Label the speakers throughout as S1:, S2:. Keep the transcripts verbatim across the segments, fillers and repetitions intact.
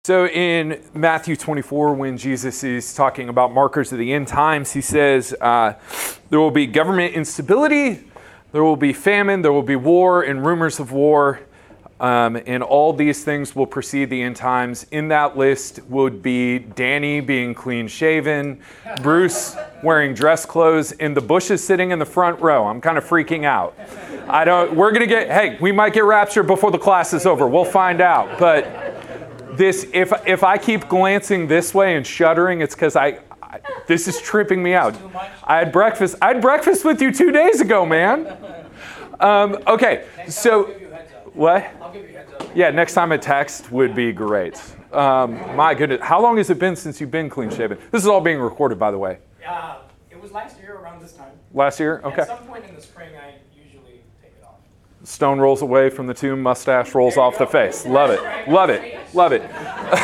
S1: So in Matthew twenty-four, when Jesus is talking about markers of the end times, he says uh, there will be government instability, there will be famine, there will be war and rumors of war, um, and all these things will precede the end times. In that list would be Danny being clean-shaven, Bruce wearing dress clothes, and the Bushes sitting in the front row. I'm kind of freaking out. I don't. We're gonna get. Hey, we might get raptured before the class is over. We'll find out, but. This, if if I keep glancing this way and shuddering, it's because I, I, this is tripping me out. I had breakfast. I had breakfast with you two days ago, man. Um, okay, so what? I'll give you a heads up. Yeah, next time a text would be great. Um, my goodness, how long has it been since you've been clean shaven? This is all being recorded, by the way.
S2: Uh, it was last year around this time.
S1: Last year, okay.
S2: At some point in the spring, I usually take it off.
S1: Stone rolls away from the tomb, mustache rolls off the face. Love it, love it. Love it.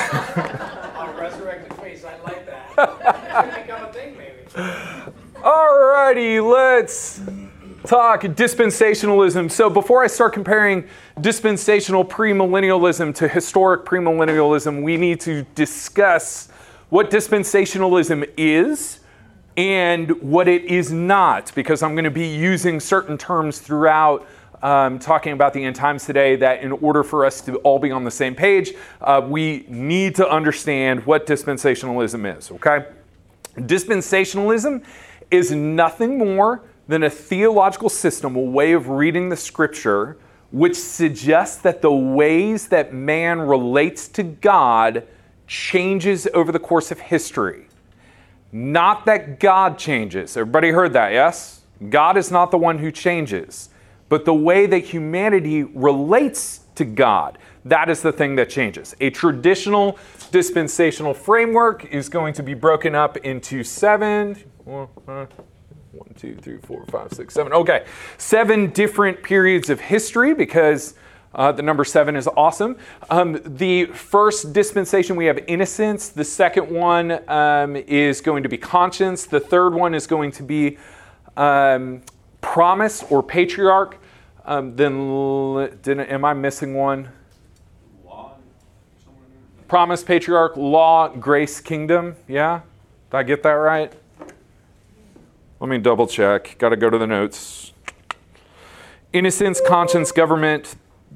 S2: A resurrected face, I like that. It could become a thing, maybe.
S1: Alrighty, let's talk dispensationalism. So before I start comparing dispensational premillennialism to historic premillennialism, we need to discuss what dispensationalism is and what it is not, because I'm going to be using certain terms throughout Um, talking about the end times today that in order for us to all be on the same page, uh, we need to understand what dispensationalism is, okay? Dispensationalism is nothing more than a theological system, a way of reading the scripture, which suggests that the ways that man relates to God changes over the course of history. Not that God changes. Everybody heard that, yes? God is not the one who changes. But the way that humanity relates to God, that is the thing that changes. A traditional dispensational framework is going to be broken up into seven, one, two, three, four, five, six, seven. Okay, seven different periods of history because uh, the number seven is awesome. Um, the first dispensation, we have innocence. The second one um, is going to be conscience. The third one is going to be um, promise or patriarch. Um, then, didn't, am I missing one?
S3: Law.
S1: Promise, patriarch, law, grace, kingdom. Yeah? Did I get that right? Let me double check. Got to go to the notes. Innocence, conscience, government,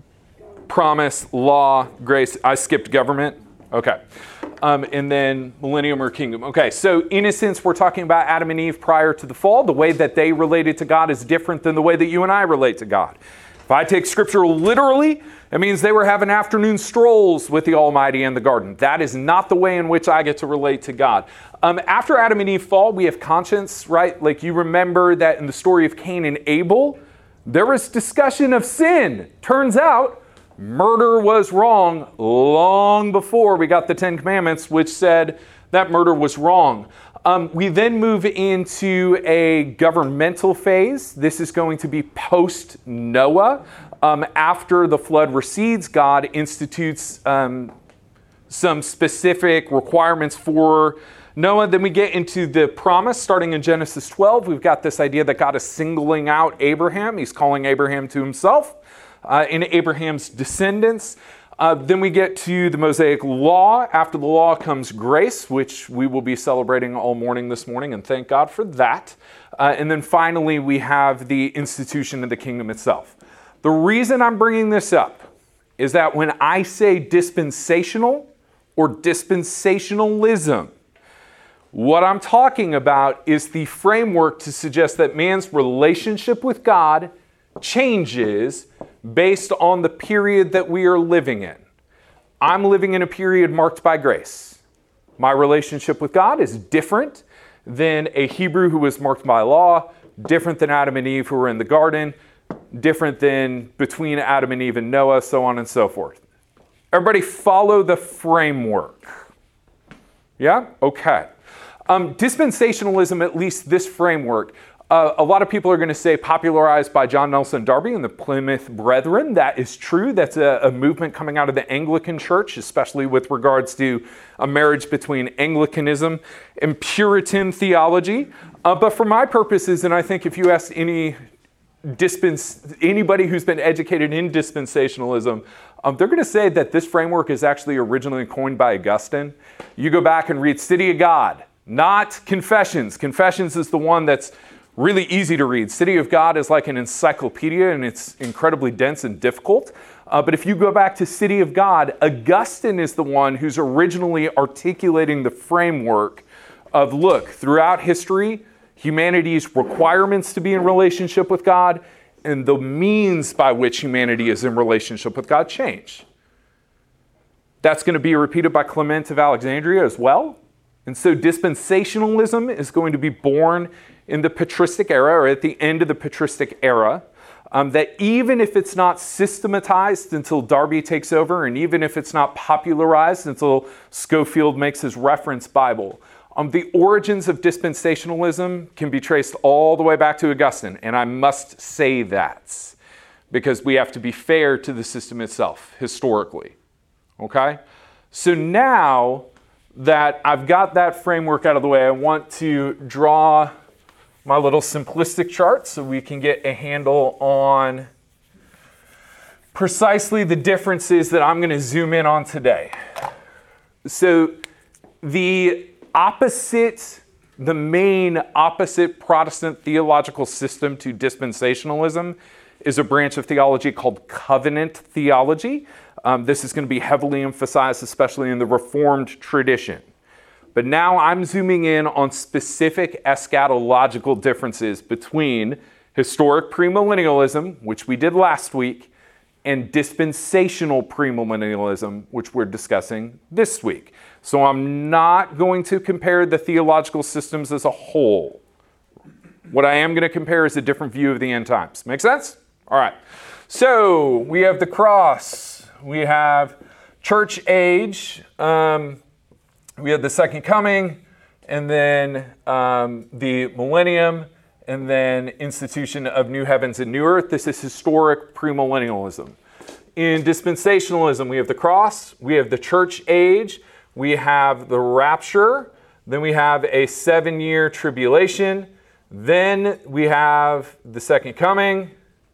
S1: promise, law, grace. I skipped government. Okay. Um, and then millennium or kingdom. Okay, so innocence, we're talking about Adam and Eve prior to the fall. The way that they related to God is different than the way that you and I relate to God. If I take scripture literally, it means they were having afternoon strolls with the Almighty in the garden. That is not the way in which I get to relate to God. Um, after Adam and Eve fall, we have conscience, right? Like you remember that in the story of Cain and Abel, there was discussion of sin. Turns out, murder was wrong long before we got the Ten Commandments, which said that murder was wrong. Um, we then move into a governmental phase. This is going to be post-Noah. Um, after the flood recedes, God institutes um, some specific requirements for Noah. Then we get into the promise, starting in Genesis twelve. We've got this idea that God is singling out Abraham. He's calling Abraham to himself. Uh, in Abraham's descendants. Uh, then we get to the Mosaic Law. After the law comes grace, which we will be celebrating all morning this morning, and thank God for that. Uh, and then finally, we have the institution of the kingdom itself. The reason I'm bringing this up is that when I say dispensational or dispensationalism, what I'm talking about is the framework to suggest that man's relationship with God changes based on the period that we are living in. I'm living in a period marked by grace. My relationship with God is different than a Hebrew who was marked by law, different than Adam and Eve who were in the garden, different than between Adam and Eve and Noah, so on and so forth. Everybody follow the framework. Yeah? Okay. Um, dispensationalism, at least this framework, Uh, a lot of people are going to say popularized by John Nelson Darby and the Plymouth Brethren. That is true. That's a, a movement coming out of the Anglican Church, especially with regards to a marriage between Anglicanism and Puritan theology. Uh, but for my purposes, and I think if you ask any dispens- anybody who's been educated in dispensationalism, um, they're going to say that this framework is actually originally coined by Augustine. You go back and read City of God, not Confessions. Confessions is the one that's really easy to read. City of God is like an encyclopedia, and it's incredibly dense and difficult. Uh, but if you go back to City of God, Augustine is the one who's originally articulating the framework of, look, throughout history, humanity's requirements to be in relationship with God and the means by which humanity is in relationship with God change. That's going to be repeated by Clement of Alexandria as well. And so dispensationalism is going to be born in the patristic era, or at the end of the patristic era, um, that even if it's not systematized until Darby takes over, and even if it's not popularized until Scofield makes his reference Bible, um, the origins of dispensationalism can be traced all the way back to Augustine. And I must say that because we have to be fair to the system itself, historically. Okay? So now that I've got that framework out of the way, I want to draw my little simplistic chart so we can get a handle on precisely the differences that I'm going to zoom in on today. So the opposite, the main opposite Protestant theological system to dispensationalism is a branch of theology called covenant theology. Um, this is going to be heavily emphasized, especially in the Reformed tradition. But now I'm zooming in on specific eschatological differences between historic premillennialism, which we did last week, and dispensational premillennialism, which we're discussing this week. So I'm not going to compare the theological systems as a whole. What I am going to compare is a different view of the end times. Make sense? All right. So we have the cross. We have church age. Um, we have the second coming, and then um, the millennium, and then institution of new heavens and new earth. This is historic premillennialism. In dispensationalism, we have the cross, we have the church age, we have the rapture, then we have a seven-year tribulation, then we have the second coming,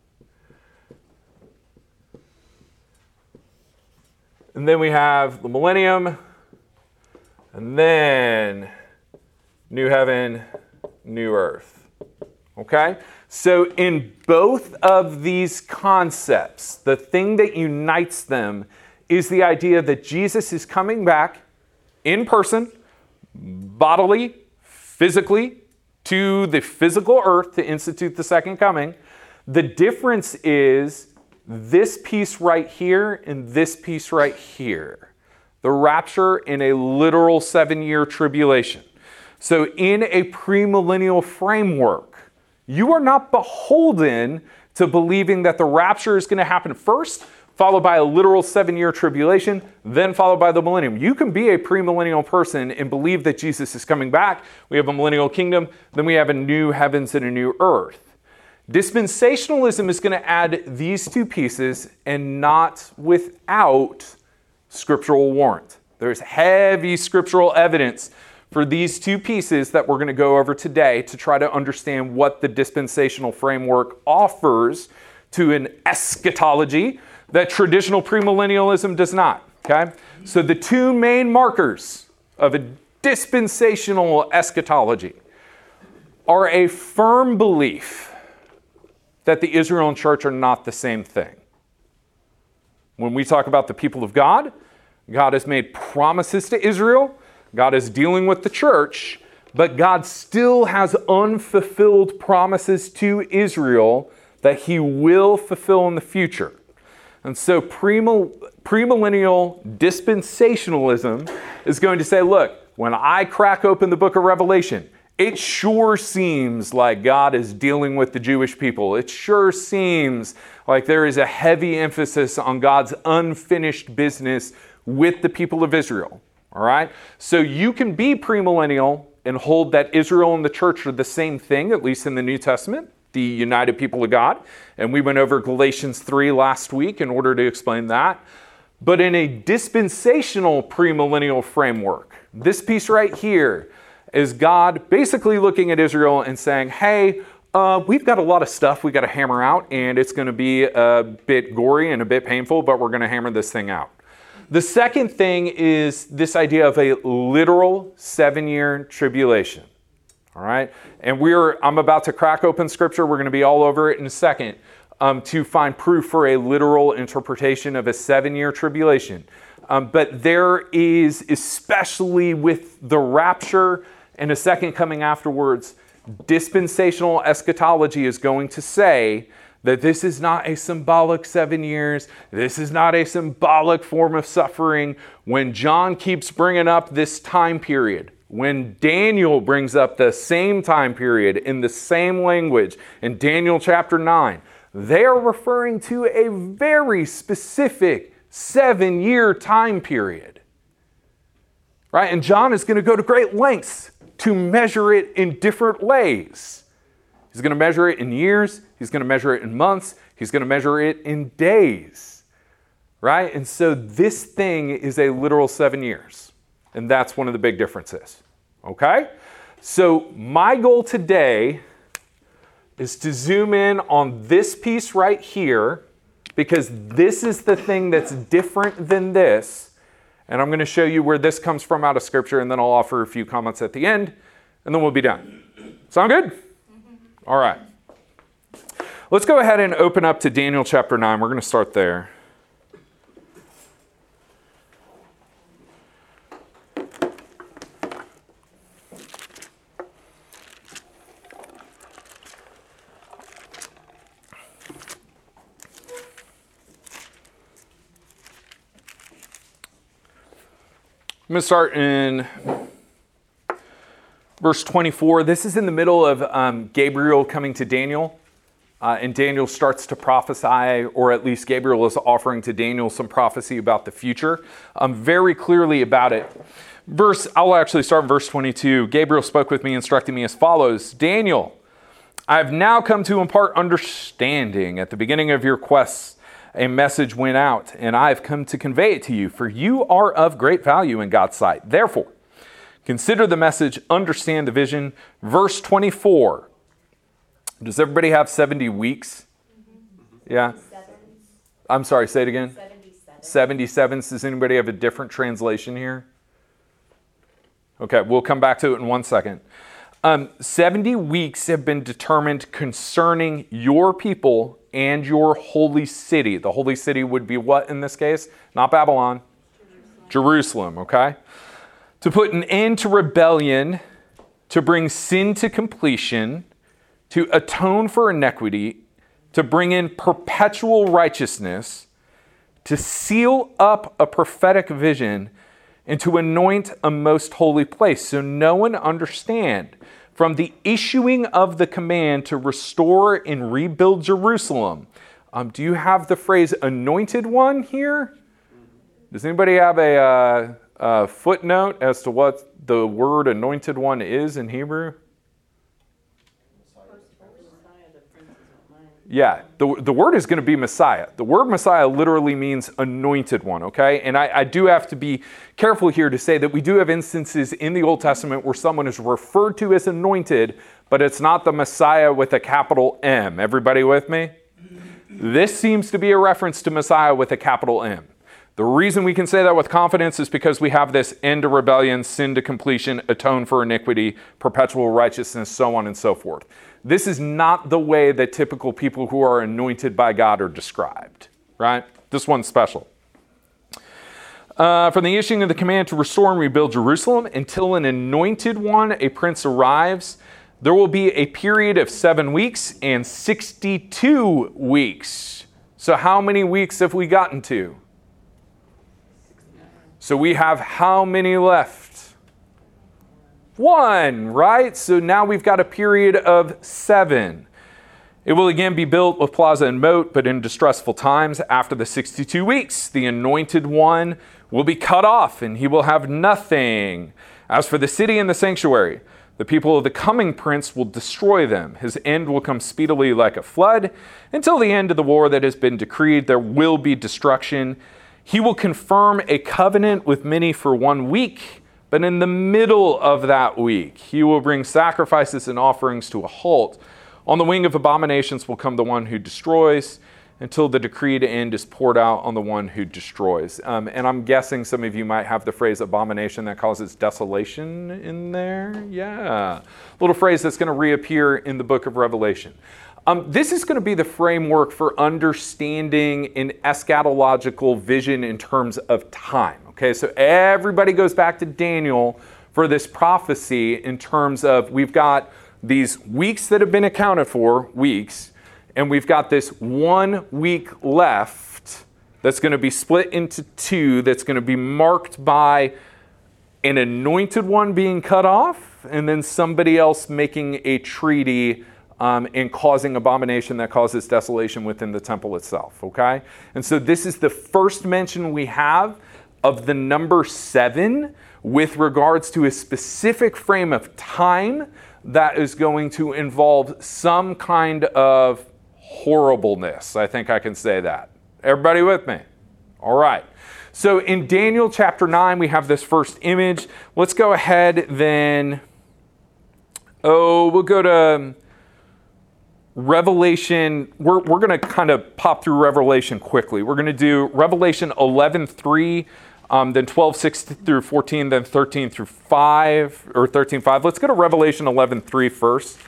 S1: and then we have the millennium, and then new heaven, new earth. Okay? So in both of these concepts, the thing that unites them is the idea that Jesus is coming back in person, bodily, physically, to the physical earth to institute the second coming. The difference is this piece right here and this piece right here. The rapture in a literal seven-year tribulation. So in a premillennial framework, you are not beholden to believing that the rapture is going to happen first, followed by a literal seven-year tribulation, then followed by the millennium. You can be a premillennial person and believe that Jesus is coming back. We have a millennial kingdom, then we have a new heavens and a new earth. Dispensationalism is going to add these two pieces and not without scriptural warrant. There's heavy scriptural evidence for these two pieces that we're going to go over today to try to understand what the dispensational framework offers to an eschatology that traditional premillennialism does not. Okay? So the two main markers of a dispensational eschatology are a firm belief that the Israel and church are not the same thing. When we talk about the people of God, God has made promises to Israel. God is dealing with the church, but God still has unfulfilled promises to Israel that he will fulfill in the future. And so premill- premillennial dispensationalism is going to say, look, when I crack open the book of Revelation, it sure seems like God is dealing with the Jewish people. It sure seems like there is a heavy emphasis on God's unfinished business with the people of Israel. All right? So you can be premillennial and hold that Israel and the church are the same thing, at least in the New Testament, the united people of God. And we went over Galatians three last week in order to explain that. But in a dispensational premillennial framework, this piece right here is God basically looking at Israel and saying, hey, Uh, we've got a lot of stuff we got to hammer out, and it's going to be a bit gory and a bit painful, but we're going to hammer this thing out. The second thing is this idea of a literal seven-year tribulation. All right? And we're I'm about to crack open Scripture. We're going to be all over it in a second um, to find proof for a literal interpretation of a seven-year tribulation. Um, but there is, especially with the rapture and a second coming afterwards, dispensational eschatology is going to say that this is not a symbolic seven years. This is not a symbolic form of suffering. When John keeps bringing up this time period, when Daniel brings up the same time period in the same language in Daniel chapter nine, they are referring to a very specific seven-year time period. Right? And John is going to go to great lengths to measure it in different ways. He's going to measure it in years. He's going to measure it in months. He's going to measure it in days. Right? And so this thing is a literal seven years. And that's one of the big differences. Okay? So my goal today is to zoom in on this piece right here, because this is the thing that's different than this. And I'm going to show you where this comes from out of Scripture, and then I'll offer a few comments at the end, and then we'll be done. Sound good? Mm-hmm. All right. Let's go ahead and open up to Daniel chapter nine. We're going to start there. I'm going to start in verse twenty-four. This is in the middle of um, Gabriel coming to Daniel. Uh, and Daniel starts to prophesy, or at least Gabriel is offering to Daniel some prophecy about the future, um, very clearly about it. Verse, I'll actually start in verse twenty-two. Gabriel spoke with me, instructing me as follows. Daniel, I have now come to impart understanding. At the beginning of your quests, a message went out, and I have come to convey it to you, for you are of great value in God's sight. Therefore, consider the message, understand the vision. Verse twenty-four. Does everybody have seventy weeks? Mm-hmm. Yeah? Sevens. I'm sorry, say it again. seventy-seven. seventy-sevens. Does anybody have a different translation here? Okay, we'll come back to it in one second. Um, seventy weeks have been determined concerning your people and your holy city. The holy city would be what in this case? Not Babylon. Jerusalem. Jerusalem, okay? To put an end to rebellion, to bring sin to completion, to atone for iniquity, to bring in perpetual righteousness, to seal up a prophetic vision, and to anoint a most holy place. So know and understand, from the issuing of the command to restore and rebuild Jerusalem. Um, do you have the phrase anointed one here? Does anybody have a, uh, a footnote as to what the word anointed one is in Hebrew? Yeah, the, the word is going to be Messiah. The word Messiah literally means anointed one, okay? And I, I do have to be careful here to say that we do have instances in the Old Testament where someone is referred to as anointed, but it's not the Messiah with a capital M. Everybody with me? This seems to be a reference to Messiah with a capital M. The reason we can say that with confidence is because we have this end to rebellion, sin to completion, atone for iniquity, perpetual righteousness, so on and so forth. This is not the way that typical people who are anointed by God are described, right? This one's special. Uh, from the issuing of the command to restore and rebuild Jerusalem until an anointed one, a prince, arrives, there will be a period of seven weeks and sixty-two weeks. So how many weeks have we gotten to? So we have how many left? One, right? So now we've got a period of seven. It will again be built with plaza and moat, but in distressful times. After the sixty-two weeks, the anointed one will be cut off, and he will have nothing. As for the city and the sanctuary, the people of the coming prince will destroy them. His end will come speedily like a flood. Until the end of the war that has been decreed, there will be destruction. He will confirm a covenant with many for one week. But in the middle of that week, he will bring sacrifices and offerings to a halt. On the wing of abominations will come the one who destroys, until the decreed end is poured out on the one who destroys. Um, and I'm guessing some of you might have the phrase abomination that causes desolation in there. Yeah. Little phrase that's going to reappear in the book of Revelation. Um, this is going to be the framework for understanding an eschatological vision in terms of time. Okay, so everybody goes back to Daniel for this prophecy in terms of we've got these weeks that have been accounted for, weeks, and we've got this one week left that's going to be split into two, that's going to be marked by an anointed one being cut off, and then somebody else making a treaty um, and causing abomination that causes desolation within the temple itself, okay? And so this is the first mention we have of the number seven with regards to a specific frame of time that is going to involve some kind of horribleness. I think I can say that. Everybody with me? All right. So in Daniel chapter nine, we have this first image. Let's go ahead then. Oh, we'll go to Revelation. We're, we're going to kind of pop through Revelation quickly. We're going to do Revelation eleven three, um, then twelve six through fourteen, then thirteen through five, or thirteen five. Let's go to Revelation eleven three first.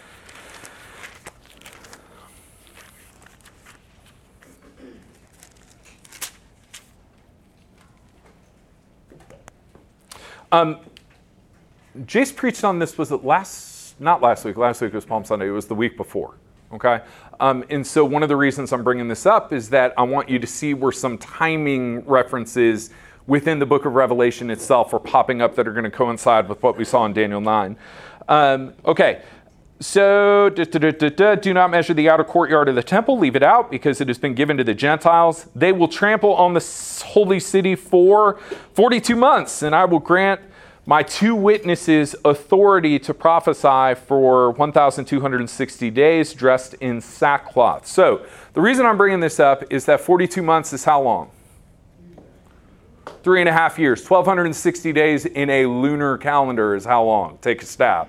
S1: Um, Jace preached on this, was it last, not last week, last week was Palm Sunday, it was the week before, okay? Um, and so one of the reasons I'm bringing this up is that I want you to see where some timing references within the book of Revelation itself are popping up that are going to coincide with what we saw in Daniel nine. Um, okay, so da, da, da, da, do not measure the outer courtyard of the temple, leave it out, because it has been given to the Gentiles. They will trample on the holy city for forty-two months, and I will grant my two witnesses authority to prophesy for one thousand two hundred sixty days dressed in sackcloth. So the reason I'm bringing this up is that forty-two months is how long? Three and a half years. twelve sixty days in a lunar calendar is how long? Take a stab.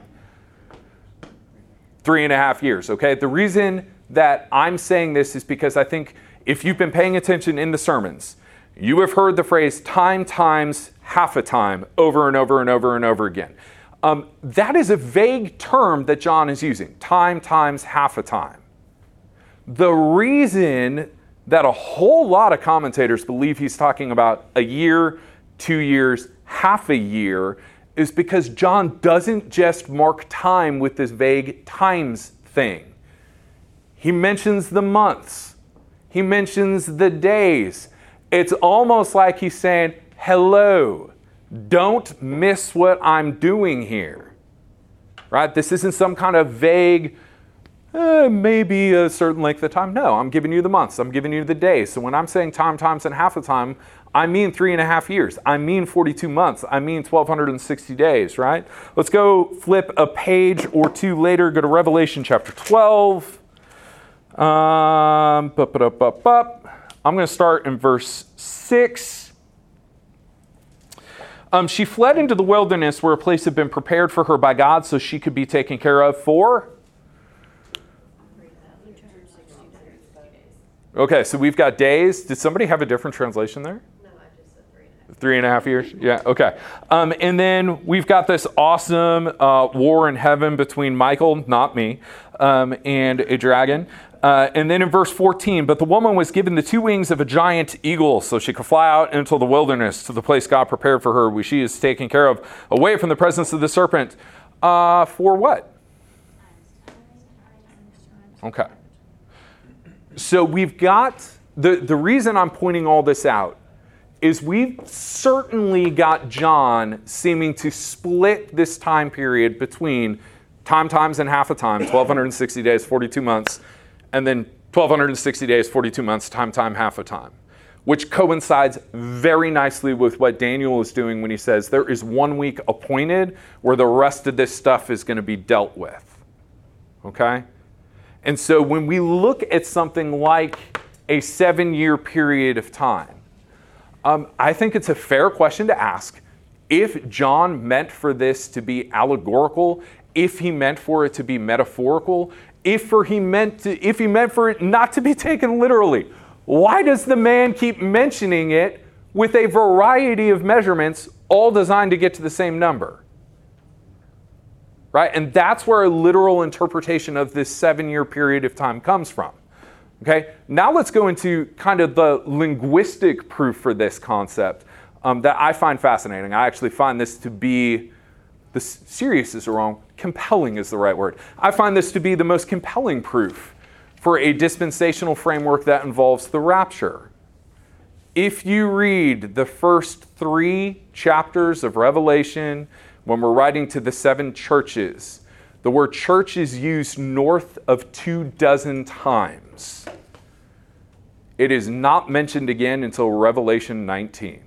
S1: Three and a half years, okay? The reason that I'm saying this is because I think if you've been paying attention in the sermons, you have heard the phrase time times half a time over and over and over and over again. Um, that is a vague term that John is using, time times half a time. The reason that a whole lot of commentators believe he's talking about a year, two years, half a year, is because John doesn't just mark time with this vague times thing. He mentions the months. He mentions the days. It's almost like he's saying, hello, don't miss what I'm doing here. Right? This isn't some kind of vague, eh, maybe a certain length of time. No, I'm giving you the months. I'm giving you the days. So when I'm saying time times and half a time, I mean three and a half years. I mean forty-two months. I mean twelve sixty days, right? Let's go flip a page or two later. Go to Revelation chapter twelve. Um, bup, bup, bup, bup. I'm going to start in verse six. Um, she fled into the wilderness where a place had been prepared for her by God so she could be taken care of for? Okay, so we've got days. Did somebody have a different translation there? Three and a half years? Yeah, okay. Um, and then we've got this awesome uh, war in heaven between Michael, not me, um, and a dragon. Uh, and then in verse fourteen, but the woman was given the two wings of a giant eagle so she could fly out into the wilderness to the place God prepared for her, where she is taken care of, away from the presence of the serpent. Uh, for what? Okay. So we've got, the, the reason I'm pointing all this out is we've certainly got John seeming to split this time period between time times and half a time, twelve sixty days, forty-two months, and then twelve sixty days, forty-two months, time, time, half a time, which coincides very nicely with what Daniel is doing when he says there is one week appointed where the rest of this stuff is going to be dealt with, okay? And so when we look at something like a seven-year period of time, Um, I think it's a fair question to ask if John meant for this to be allegorical, if he meant for it to be metaphorical, if for he meant to, if he meant for it not to be taken literally, why does the man keep mentioning it with a variety of measurements, all designed to get to the same number? Right? And that's where a literal interpretation of this seven-year period of time comes from. Okay? Now let's go into kind of the linguistic proof for this concept um, that I find fascinating. I actually find this to be, the serious is wrong, compelling is the right word. I find this to be the most compelling proof for a dispensational framework that involves the rapture. If you read the first three chapters of Revelation, when we're writing to the seven churches, the word church is used north of two dozen times. It is not mentioned again until Revelation nineteen.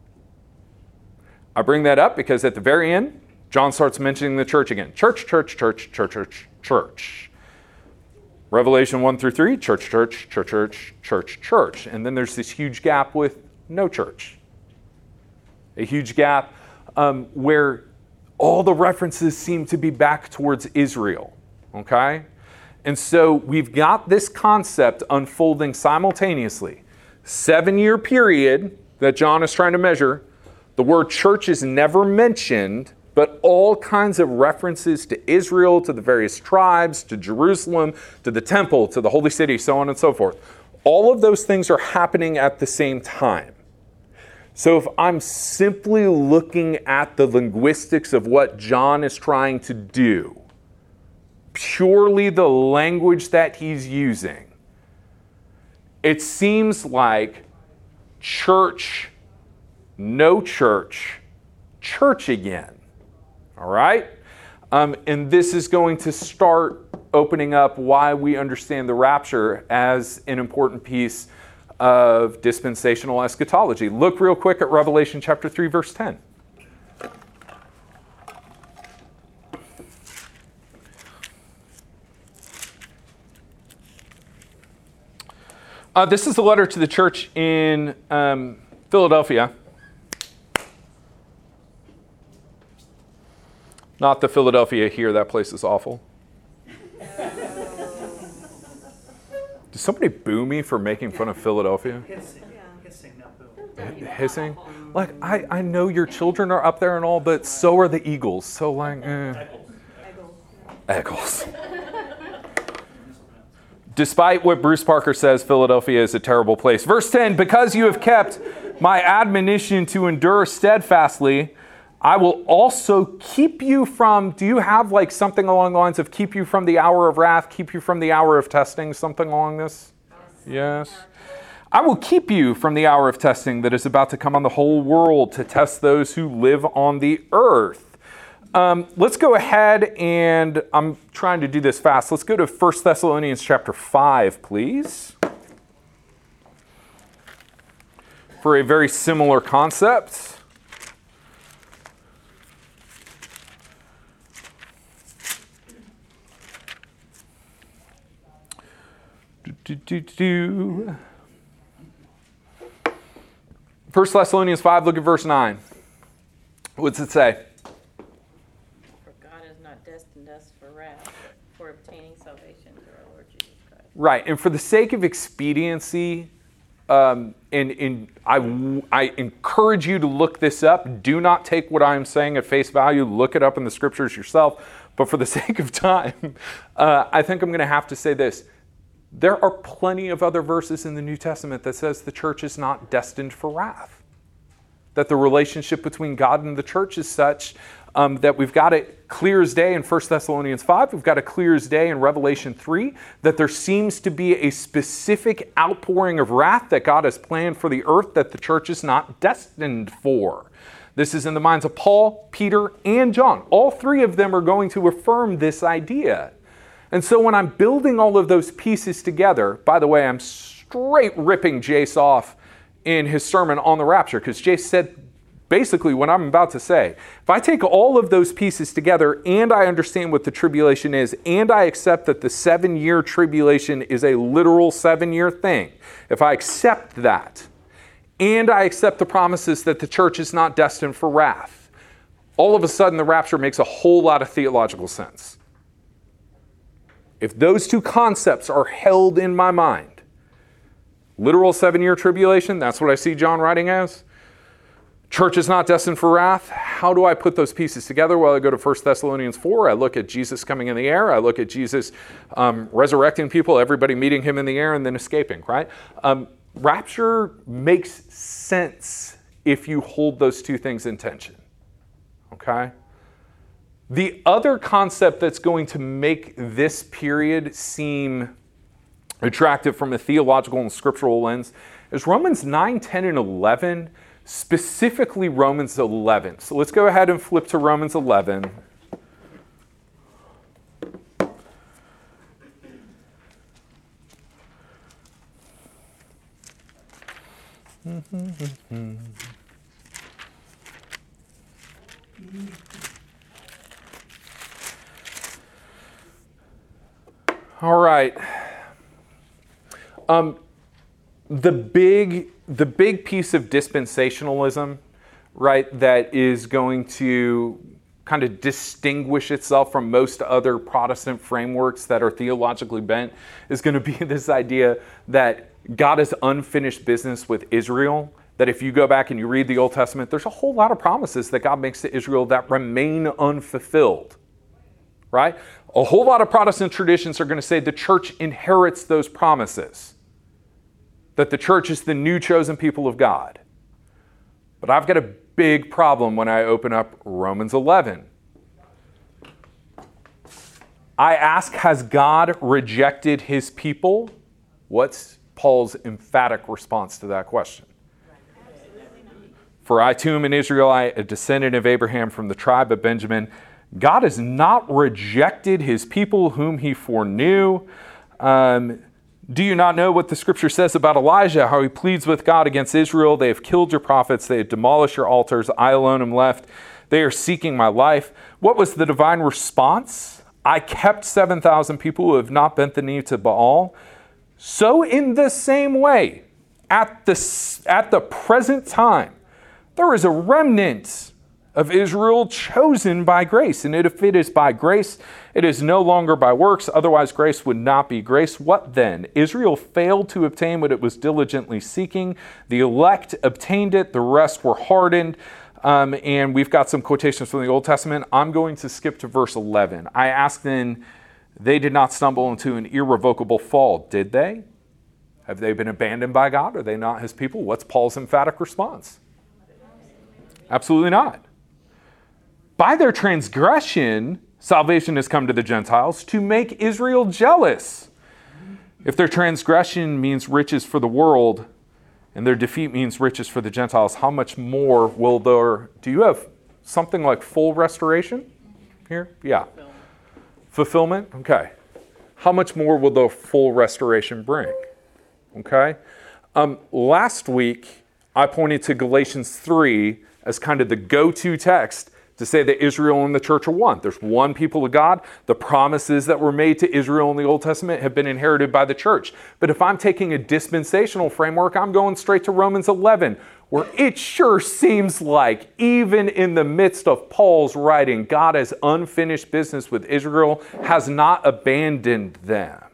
S1: I bring that up because at the very end, John starts mentioning the church again. Church, church, church, church, church, church. Revelation one through three, church, church, church, church, church, church. And then there's this huge gap with no church. A huge gap um, where all the references seem to be back towards Israel. Okay? And so we've got this concept unfolding simultaneously. Seven-year period that John is trying to measure. The word church is never mentioned, but all kinds of references to Israel, to the various tribes, to Jerusalem, to the temple, to the holy city, so on and so forth. All of those things are happening at the same time. So if I'm simply looking at the linguistics of what John is trying to do, purely the language that he's using, it seems like church, no church, church again. All right? Um, and this is going to start opening up why we understand the rapture as an important piece of dispensational eschatology. Look real quick at Revelation chapter three, verse ten. Uh, this is a letter to the church in um, Philadelphia. Not the Philadelphia here, that place is awful. Did somebody boo me for making fun of Philadelphia?
S2: Hissing, hissing, not boo.
S1: Hissing? Like, I, I know your children are up there and all, but so are the Eagles. So like, eh. Eagles. Despite what Bruce Parker says, Philadelphia is a terrible place. Verse ten, because you have kept my admonition to endure steadfastly, I will also keep you from, do you have like something along the lines of keep you from the hour of wrath, keep you from the hour of testing, something along this? Yes. Yes. I will keep you from the hour of testing that is about to come on the whole world to test those who live on the earth. Um, let's go ahead and I'm trying to do this fast. Let's go to First Thessalonians chapter five, please. For a very similar concept. Do, do, do. First Thessalonians five, look at verse nine. What's it say?
S3: For God has not destined us for wrath, for obtaining salvation through our Lord Jesus Christ.
S1: Right, and for the sake of expediency, um, and, and I, I encourage you to look this up. Do not take what I'm saying at face value. Look it up in the scriptures yourself. But for the sake of time, uh, I think I'm going to have to say this. There are plenty of other verses in the New Testament that says the church is not destined for wrath. That the relationship between God and the church is such um, that we've got it clear as day in First Thessalonians five, we've got it clear as day in Revelation three, that there seems to be a specific outpouring of wrath that God has planned for the earth that the church is not destined for. This is in the minds of Paul, Peter, and John. All three of them are going to affirm this idea. And so when I'm building all of those pieces together, by the way, I'm straight ripping Jace off in his sermon on the rapture, because Jace said basically what I'm about to say. If I take all of those pieces together and I understand what the tribulation is, and I accept that the seven-year tribulation is a literal seven-year thing, if I accept that, and I accept the promises that the church is not destined for wrath, all of a sudden the rapture makes a whole lot of theological sense. If those two concepts are held in my mind, literal seven-year tribulation, that's what I see John writing as. Church is not destined for wrath. How do I put those pieces together? Well, I go to First Thessalonians four. I look at Jesus coming in the air. I look at Jesus um, resurrecting people, everybody meeting him in the air and then escaping, right? Um, rapture makes sense if you hold those two things in tension, okay? The other concept that's going to make this period seem attractive from a theological and scriptural lens is Romans nine, ten, and eleven, specifically Romans eleven. So let's go ahead and flip to Romans eleven. All right. Um, the big, the big piece of dispensationalism, right, that is going to kind of distinguish itself from most other Protestant frameworks that are theologically bent is going to be this idea that God has unfinished business with Israel, that if you go back and you read the Old Testament, there's a whole lot of promises that God makes to Israel that remain unfulfilled, right? A whole lot of Protestant traditions are going to say the church inherits those promises, that the church is the new chosen people of God. But I've got a big problem when I open up Romans eleven. I ask, has God rejected his people? What's Paul's emphatic response to that question? For I too am an Israelite, a descendant of Abraham from the tribe of Benjamin. God has not rejected his people whom he foreknew. Um, do you not know what the scripture says about Elijah, how he pleads with God against Israel? They have killed your prophets. They have demolished your altars. I alone am left. They are seeking my life. What was the divine response? I kept seven thousand people who have not bent the knee to Baal. So in the same way, at the, at the present time, there is a remnant of Israel chosen by grace. And if it is by grace, it is no longer by works. Otherwise, grace would not be grace. What then? Israel failed to obtain what it was diligently seeking. The elect obtained it. The rest were hardened. Um, and we've got some quotations from the Old Testament. I'm going to skip to verse eleven. I ask then, they did not stumble into an irrevocable fall, did they? Have they been abandoned by God? Are they not his people? What's Paul's emphatic response? Absolutely not. By their transgression, salvation has come to the Gentiles to make Israel jealous. If their transgression means riches for the world and their defeat means riches for the Gentiles, how much more will there... Do you have something like full restoration here? Yeah. Fulfillment? Okay. How much more will the full restoration bring? Okay. Um, last week, I pointed to Galatians three as kind of the go-to text to say that Israel and the church are one. There's one people of God. The promises that were made to Israel in the Old Testament have been inherited by the church. But if I'm taking a dispensational framework, I'm going straight to Romans eleven, where it sure seems like even in the midst of Paul's writing, God has unfinished business with Israel, has not abandoned them.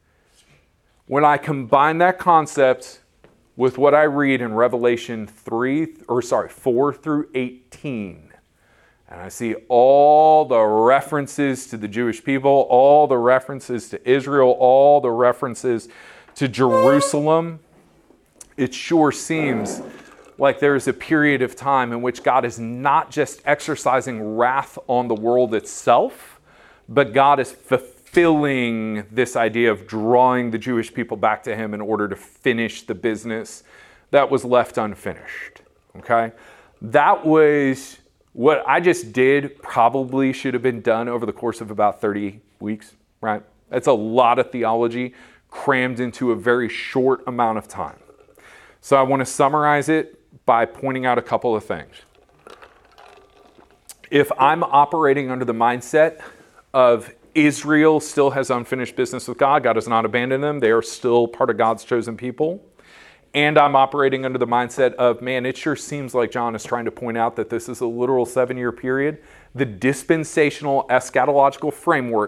S1: When I combine that concept with what I read in Revelation three, or sorry, four through eighteen, and I see all the references to the Jewish people, all the references to Israel, all the references to Jerusalem, it sure seems like there is a period of time in which God is not just exercising wrath on the world itself, but God is fulfilling this idea of drawing the Jewish people back to him in order to finish the business that was left unfinished. Okay? That was... What I just did probably should have been done over the course of about thirty weeks, right? That's a lot of theology crammed into a very short amount of time. So I want to summarize it by pointing out a couple of things. If I'm operating under the mindset of Israel still has unfinished business with God, God has not abandoned them, they are still part of God's chosen people, and I'm operating under the mindset of, man, it sure seems like John is trying to point out that this is a literal seven-year period, the dispensational eschatological framework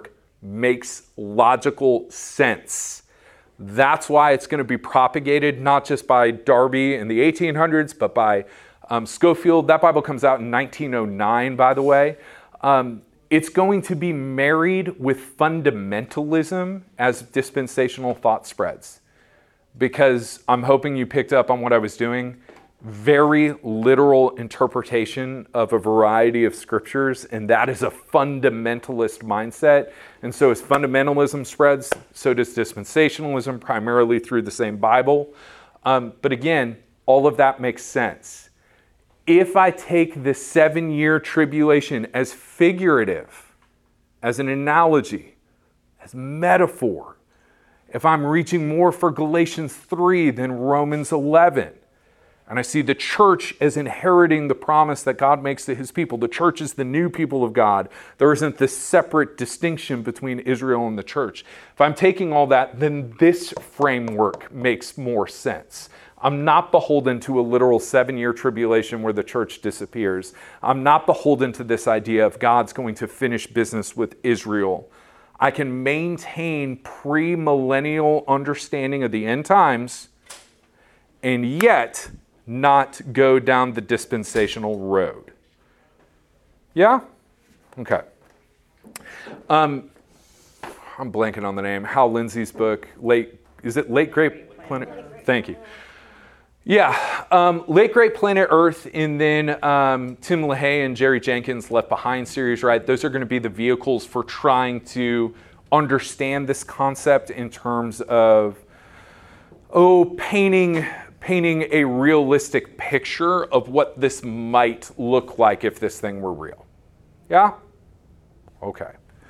S1: makes logical sense. That's why it's going to be propagated not just by Darby in the eighteen hundreds, but by um, Scofield. That Bible comes out in nineteen oh nine, by the way. Um, it's going to be married with fundamentalism as dispensational thought spreads. Because I'm hoping you picked up on what I was doing. Very literal interpretation of a variety of scriptures, and that is a fundamentalist mindset. And so as fundamentalism spreads, so does dispensationalism, primarily through the same Bible. Um, but again, all of that makes sense. If I take the seven-year tribulation as figurative, as an analogy, as metaphor, if I'm reaching more for Galatians three than Romans eleven, and I see the church as inheriting the promise that God makes to his people. The church is the new people of God. There isn't this separate distinction between Israel and the church. If I'm taking all that, then this framework makes more sense. I'm not beholden to a literal seven-year tribulation where the church disappears. I'm not beholden to this idea of God's going to finish business with Israel. I can maintain premillennial understanding of the end times and yet not go down the dispensational road. Yeah? Okay. Um, I'm blanking on the name. Hal Lindsey's book, Late, is it Late Great Planet? Thank you. Yeah, um, Late Great Planet Earth, and then um, Tim LaHaye and Jerry Jenkins' Left Behind series, right? Those are going to be the vehicles for trying to understand this concept in terms of, oh, painting... painting a realistic picture of what this might look like if this thing were real. Yeah? Okay.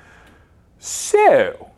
S1: So,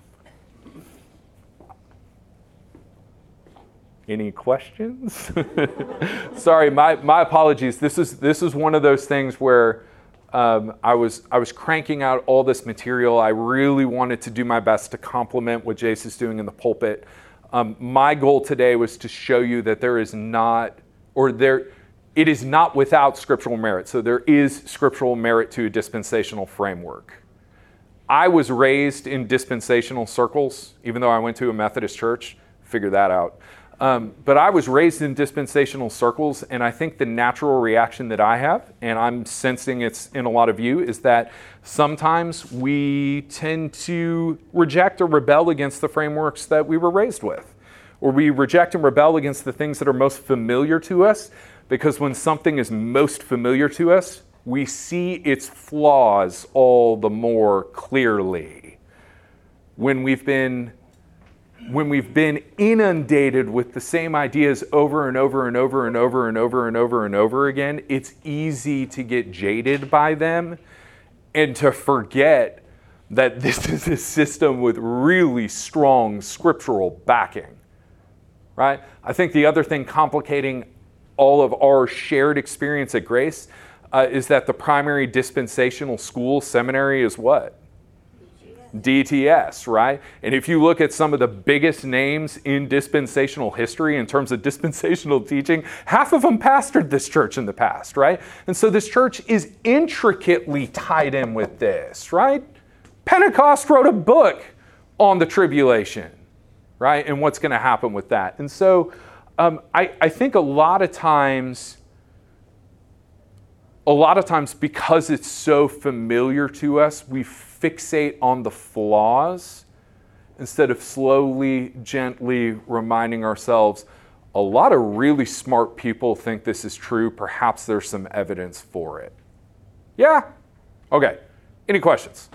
S1: any questions? Sorry, my, my apologies. This is this is one of those things where um, I was I was cranking out all this material. I really wanted to do my best to complement what Jace is doing in the pulpit. Um, my goal today was to show you that there is not, or there, it is not without scriptural merit. So there is scriptural merit to a dispensational framework. I was raised in dispensational circles, even though I went to a Methodist church. Figure that out. Um, but I was raised in dispensational circles, and I think the natural reaction that I have, and I'm sensing it's in a lot of you, is that sometimes we tend to reject or rebel against the frameworks that we were raised with. Or we reject and rebel against the things that are most familiar to us, because when something is most familiar to us, we see its flaws all the more clearly. When we've been When we've been inundated with the same ideas over and over and over and over and over and over and over again, it's easy to get jaded by them and to forget that this is a system with really strong scriptural backing, right? I think the other thing complicating all of our shared experience at Grace uh, is that the primary dispensational school seminary is what? D T S, right? And if you look at some of the biggest names in dispensational history in terms of dispensational teaching, half of them pastored this church in the past, right? And so this church is intricately tied in with this, right? Pentecost wrote a book on the tribulation, right? And what's going to happen with that. And so um, I, I think a lot of times, a lot of times because it's so familiar to us, we fixate on the flaws instead of slowly, gently reminding ourselves, a lot of really smart people think this is true. Perhaps there's some evidence for it. Yeah? Okay. Any questions?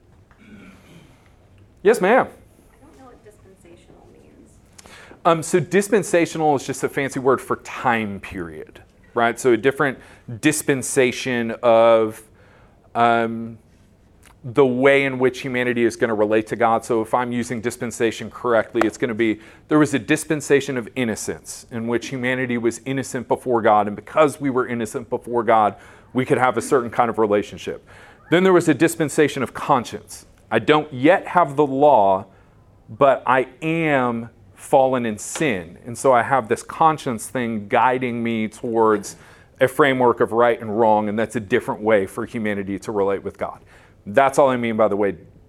S1: Yes, ma'am.
S4: I don't know what dispensational means.
S1: Um, so dispensational is just a fancy word for time period, right? So a different dispensation of um, the way in which humanity is going to relate to God. So if I'm using dispensation correctly, it's going to be, there was a dispensation of innocence in which humanity was innocent before God. And because we were innocent before God, we could have a certain kind of relationship. Then there was a dispensation of conscience. I don't yet have the law, but I am fallen in sin. And so I have this conscience thing guiding me towards a framework of right and wrong. And that's a different way for humanity to relate with God. That's all I mean by the way,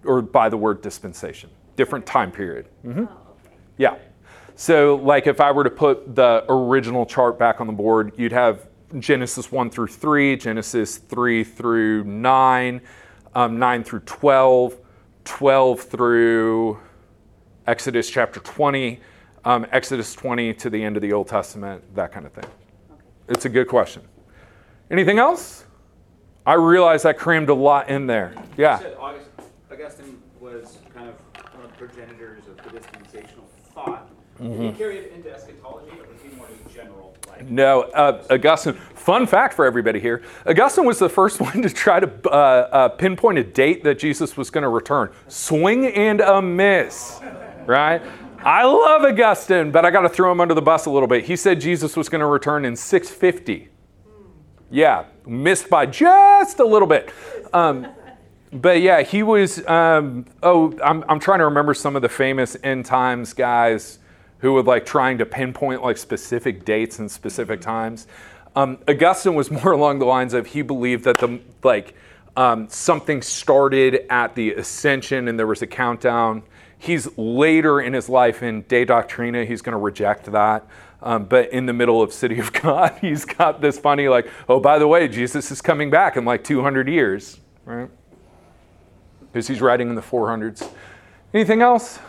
S1: or by the word dispensation. Different time period. Mm-hmm.
S4: Oh, okay.
S1: Yeah. So like if I were to put the original chart back on the board, you'd have Genesis one through three, Genesis three through nine, um, nine through twelve, twelve through Exodus chapter twenty, um, Exodus twenty to the end of the Old Testament, that kind of thing.
S4: Okay.
S1: It's a good question. Anything else? I realize I crammed a lot in there. Yeah.
S5: You said August, Augustine was kind of one of the progenitors of the dispensational thought.
S1: Mm-hmm.
S5: Did he carry it into eschatology, or was he more just general? Like,
S1: No, uh, Augustine, fun fact for everybody here, Augustine was the first one to try to uh, uh, pinpoint a date that Jesus was going to return. Swing and a miss, right? I love Augustine, but I got to throw him under the bus a little bit. He said Jesus was going to return in six fifty. Yeah, missed by just a little bit. Um, but yeah, he was, um, oh, I'm, I'm trying to remember some of the famous end times guys who were like trying to pinpoint like specific dates and specific times. Um, Augustine was more along the lines of he believed that the like um, something started at the ascension and there was a countdown. He's later in his life in De Doctrina, he's going to reject that. Um, but in the middle of City of God, he's got this funny like, oh, by the way, Jesus is coming back in like two hundred years, right? Because he's writing in the four hundreds. Anything else?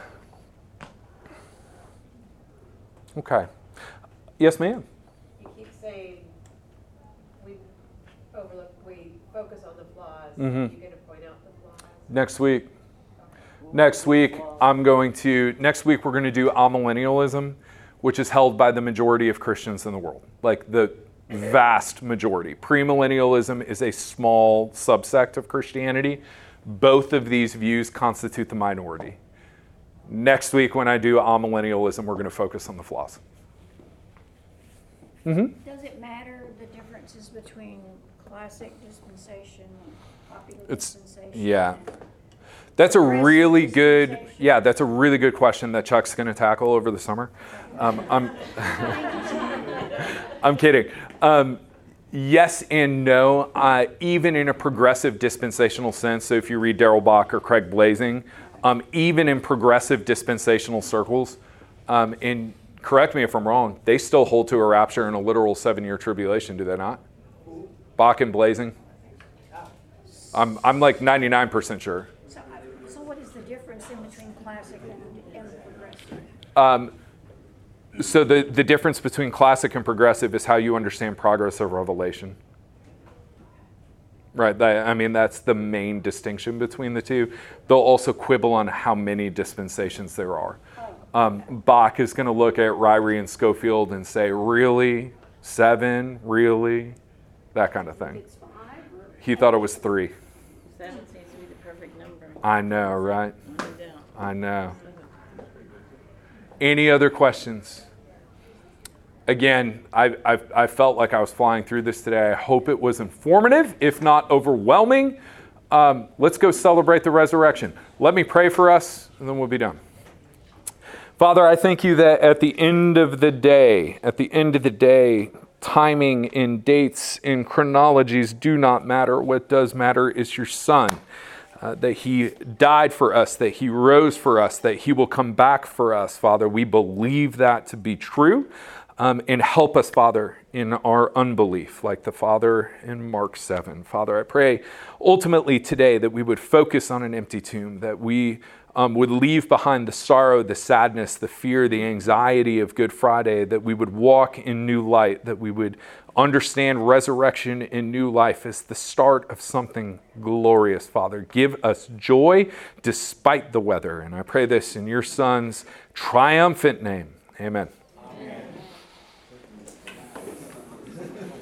S1: Okay. Yes, ma'am.
S6: You keep saying we overlook, we focus on the flaws.
S1: Mhm.
S6: You're going to point out the flaws.
S1: Next week. Next week, I'm going to, next week we're going to do amillennialism, which is held by the majority of Christians in the world, like the vast majority. Premillennialism is a small subsect of Christianity. Both of these views constitute the minority. Next week, when I do amillennialism, we're going to focus on the flaws. Mm-hmm.
S7: Does it matter the differences between classic dispensation and popular
S1: It's,
S7: dispensation?
S1: yeah.
S7: and-
S1: That's a
S7: Progressive
S1: really good,
S7: dispensation?
S1: yeah, that's a really good question that Chuck's going to tackle over the summer. Um, I'm, I'm kidding. Um, yes and no, uh, even in a progressive dispensational sense. So if you read Darrell Bock or Craig Blazing, um, even in progressive dispensational circles, um, and correct me if I'm wrong, they still hold to a rapture and a literal seven-year tribulation, do they not? Bock and Blazing? I'm, I'm like ninety-nine percent sure.
S7: So, I- so what is the difference in between classic and, and progressive?
S1: Um, so the, the difference between classic and progressive is how you understand progress of revelation. Right, that, I mean, that's the main distinction between the two. They'll also quibble on how many dispensations there are. Um, Bach is going to look at Ryrie and Schofield and say, really? Seven? Really? That kind of thing.
S4: It's five or?
S1: He thought it was three.
S3: Seven seems to be the perfect number.
S1: I know, right?
S3: No doubt.
S1: I know. Any other questions? Again, I, I, I felt like I was flying through this today. I hope it was informative, if not overwhelming. Um, let's go celebrate the resurrection. Let me pray for us, and then we'll be done. Father, I thank you that at the end of the day, at the end of the day, timing and dates and chronologies do not matter. What does matter is your Son. Uh, that he died for us, that he rose for us, that he will come back for us, Father. We believe that to be true. Um, and help us, Father, in our unbelief, like the Father in Mark seven. Father, I pray ultimately today that we would focus on an empty tomb, that we um, would leave behind the sorrow, the sadness, the fear, the anxiety of Good Friday, that we would walk in new light, that we would understand resurrection in new life as the start of something glorious, Father. Give us joy despite the weather. And I pray this in your Son's triumphant name. Amen.